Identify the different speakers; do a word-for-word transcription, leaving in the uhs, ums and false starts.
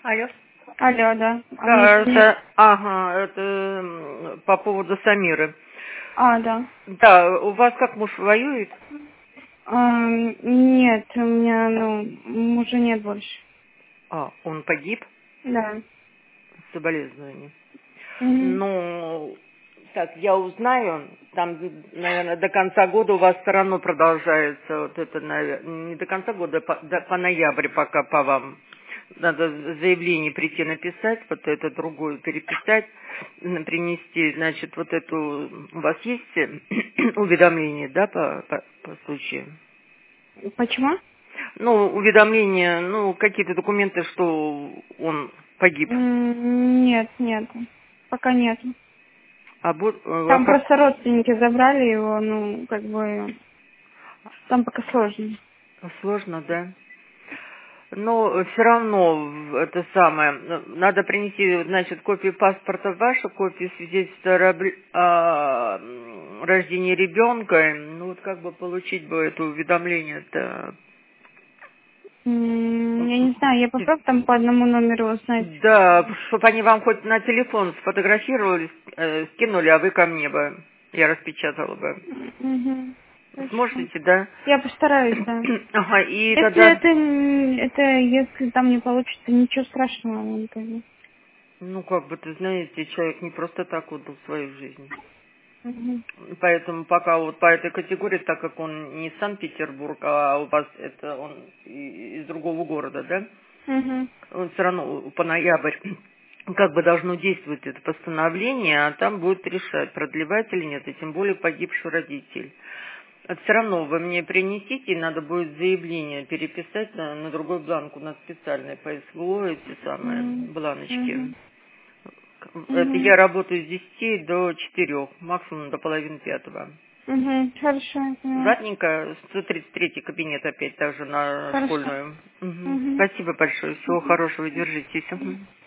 Speaker 1: Алло.
Speaker 2: Алло, да. А
Speaker 1: Да,
Speaker 2: мне-
Speaker 1: это, ага, это м, по поводу Самиры.
Speaker 2: А, да.
Speaker 1: Да, у вас как муж воюет?
Speaker 2: А, нет, у меня, ну, мужа нет больше.
Speaker 1: А, он погиб?
Speaker 2: Да.
Speaker 1: Соболезнования.
Speaker 2: Мгм.
Speaker 1: Ну, так, я узнаю, там, наверное, до конца года у вас все равно продолжается вот это, наверное, не до конца года, по, до- по ноябрь пока по вам. Надо заявление прийти написать, вот это другое переписать, м, принести, значит, вот эту, у вас есть э, уведомление, да, по, по, по случаю?
Speaker 2: Почему?
Speaker 1: Ну, уведомление, ну, какие-то документы, что он погиб.
Speaker 2: М, Нет, нет. Пока нет.
Speaker 1: А вот, э,
Speaker 2: Там
Speaker 1: вас
Speaker 2: просто родственники забрали его, ну, как бы, там пока сложно.
Speaker 1: сложно, да? Но все равно в- это самое, э, надо принести, значит, копию паспорта вашу, копию свидетельства о раб- о, м, рождении ребенка, ну вот как бы получить бы это уведомление-то.
Speaker 2: М, Я не знаю, я попробую там по одному номеру узнать.
Speaker 1: Да, чтобы они вам хоть на телефон сфотографировали, э, скинули, а вы ко мне бы, я распечатала бы.
Speaker 2: Угу. Хорошо.
Speaker 1: Сможете, да?
Speaker 2: Я постараюсь, да.
Speaker 1: Ага, и
Speaker 2: Если
Speaker 1: тогда,
Speaker 2: это, м, это, если там не получится, ничего страшного, ну, как бы.
Speaker 1: ну как бы, ты знаете, человек не просто так отдал свою жизнь.
Speaker 2: Мгм.
Speaker 1: Поэтому пока вот по этой категории, так как он не Санкт-Петербург, а у вас это он и- из другого города, да,
Speaker 2: Мгм.
Speaker 1: он все равно по ноябрь как бы должно действовать это постановление, а там будет решать, продлевать или нет, и тем более погибший родитель. Все равно вы мне принесите, и надо будет заявление переписать на, на другой бланк, у нас специальные по СВО, эти самые
Speaker 2: Мгм.
Speaker 1: бланочки.
Speaker 2: Мгм.
Speaker 1: Это
Speaker 2: Мгм.
Speaker 1: я работаю с десяти до четырех, максимум до половины пятого.
Speaker 2: Мгм. Хорошо, я поняла.
Speaker 1: Ладненько, сто тридцать третий кабинет опять также на
Speaker 2: Хорошо.
Speaker 1: школьную. Мгм.
Speaker 2: Мгм.
Speaker 1: Спасибо большое, всего
Speaker 2: Мгм.
Speaker 1: хорошего, держитесь. Мгм.